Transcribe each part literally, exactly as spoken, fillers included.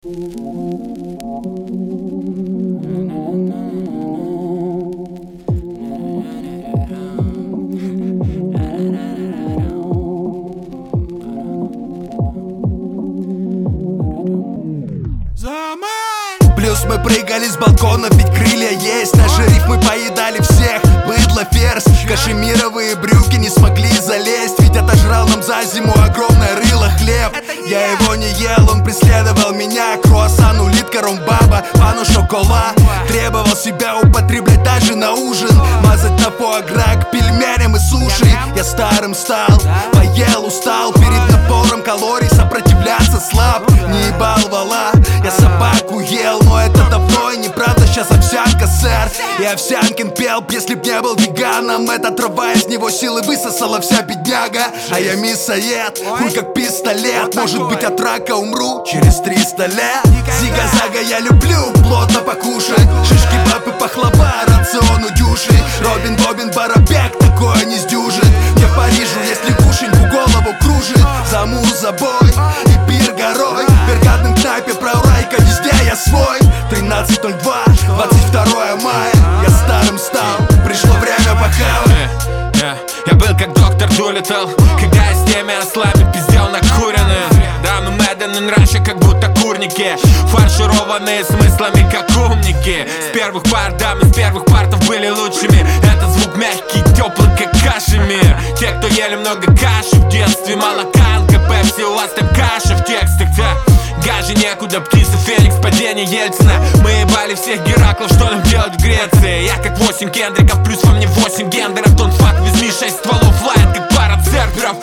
Плюс мы прыгали с балконов, ведь крылья есть. Наши рифмы поедали всех. Быдло, ферзь, кашемировые брюки не смогли залезть. Ведь отожрал нам за зиму огромное рыло хлеб. Я его не ел, он преследовал меня. Круассан, улитка, ромбаба, пану шокола. Требовал себя употреблять даже на ужин. Мазать на фуагра к пельменям и суши. Я старым стал, поел, устал. Перед напором калорий сопротивляться слаб. Не ебал вала, я собаку ел. Но это давно и неправда, сейчас овсянка, сэр. И Овсянкин пел, если б не был веганом. Эта трава из него силы высосала вся бедняга. А я мясоед, хуй как пистолет. Может быть от рака умру через триста лет. Зига-зага я люблю плотно покушать. Шишки, бабы, пахлава, рацион у дюши. Робин, Бобин, Барабек, такое не сдюжит. Мне в Парижу, если кушеньку голову кружит. Замур, забой и пир горой. В бригадном кнайпе про Урайка везде я свой. Тринадцать ноль два, двадцать второе мая. Я старым стал, пришло время похавать. yeah, yeah. Я был как доктор Дулиттл, когда я с теми ослами пиздел накуренные. Да, мы Мэдден и Раша, как будто курники, фаршированные смыслами, как умники. С первых пар, да, мы с первых партов были лучшими. Это звук мягкий, теплый, как кашемир. Те, кто ели много каши в детстве, молоканка, пепси, у вас там каша в текстах, да. Гаже некуда, птица, Феникс, падение Ельцина. Мы ебали всех Гераклов, что нам делать в Греции? Я как восемь Кендриков, плюс во мне восемь гендеров. Don't fuck with me, шесть стволов лает, как пара церберов.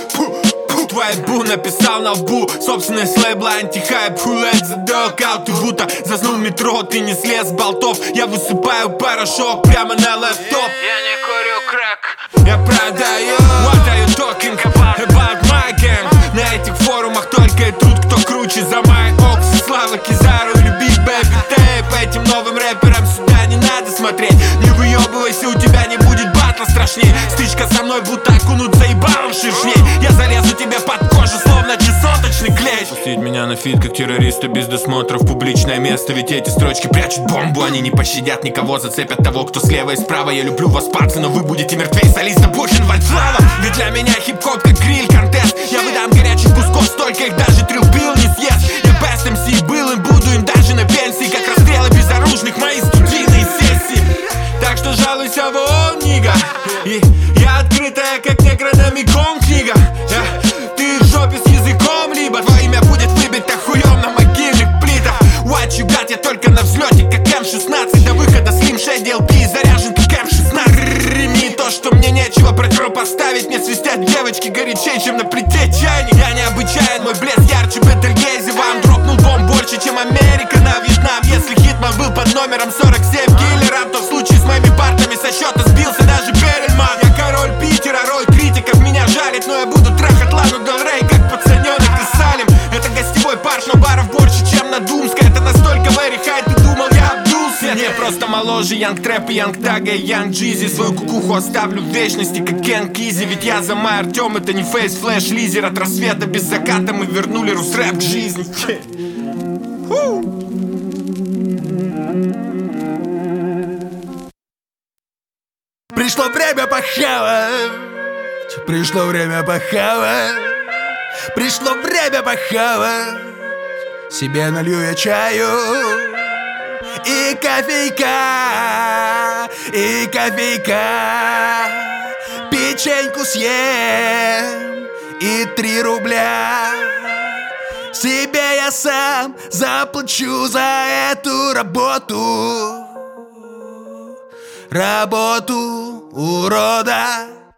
Твоя бу написал на лбу собственный с лейбла антихайп. Хулет задолкал, ты будто заснул в метро. Ты не слез с болтов, я высыпаю порошок прямо на лэптоп. Я не курю крэк, я продаю. What are you talking about my gang? На этих форумах только и труд, кто круче за май окс. Слава Кизару или Big Baby Tape. Этим новым рэперам сюда не надо смотреть. Не выебывайся, у тебя не будет батла страшнее. Стычка со мной, будто окунуться ебалом шишней. Я залезу тебе под кожу, словно чесоточный клей. Пустить меня на фит, как террориста без досмотра в публичное место. Ведь эти строчки прячут бомбу. Они не пощадят никого, зацепят того, кто слева и справа. Я люблю вас, пацы, но вы будете мертвей солиста Бухенвальдслава. Ведь для меня хип-хоп как гриль-контест. Я выдам горячих кусков, столько их даже трилл-билл не съест. Я best эм си был им, буду им даже на пенсии. Как расстрелы безоружных, мои студийные сессии. Так что жалуйся вон, нига. И я открытая, как некрономикон книга. Я, ты в жопе с языком, либо твое имя будет выбито хуем на могильных плитах. What you got, я только на взлете, как эм шестнадцать. До выхода Slim Shady эл пи заряжен, как эм шестнадцать. Реми то, что мне нечего противопоставить. Мне свистят девочки горячей, чем на плите чайник. Я необычайен, мой блеск ярче Бетельгейзе. Вам дропнул бомб больше, чем Америка на Вьетнам. Если Хитман был под номером сорок семь киллером, то в случае с моими партами со счета сбился даже Перельман. Я король Питера, роль критиков меня жарит. Но я буду трахать Лану Дель Рей, как пацаненок из Салем. Это гостевой парш, но баров больше, чем на Думской. Это настолько very high, ты думал, я обдулся? Не, просто моложе Янг Трэп и Янг Тага и Янг Джизи. Свою кукуху оставлю в вечности, как Кен Кизи. Ведь я за май Артем, это не фейс, флэш, лизер. От рассвета без заката мы вернули рус-рэп к жизни. Пришло время похавать. Пришло время похавать. Пришло время похавать. Себе налью я чаю и кофейка, и кофейка. Печеньку съем и три рубля себе я сам заплачу за эту работу. Работу урода.